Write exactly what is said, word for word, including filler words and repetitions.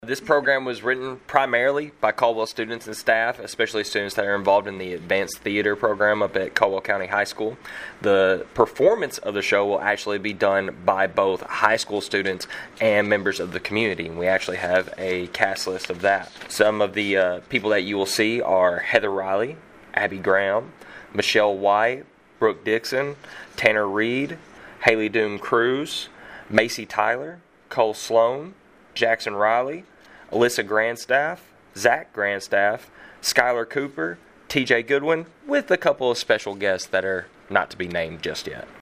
This program was written primarily by Caldwell students and staff, especially students that are involved in the advanced theater program up at Caldwell County High School. The performance of the show will actually be done by both high school students and members of the community. We actually have a cast list of that. Some of the uh, people that you will see are Heather Riley, Abby Graham, Michelle White, Brooke Dixon, Tanner Reed, Haley Doom Cruz, Macy Tyler, Cole Sloan, Jackson Riley, Alyssa Grandstaff, Zach Grandstaff, Skylar Cooper, T J Goodwin, with a couple of special guests that are not to be named just yet.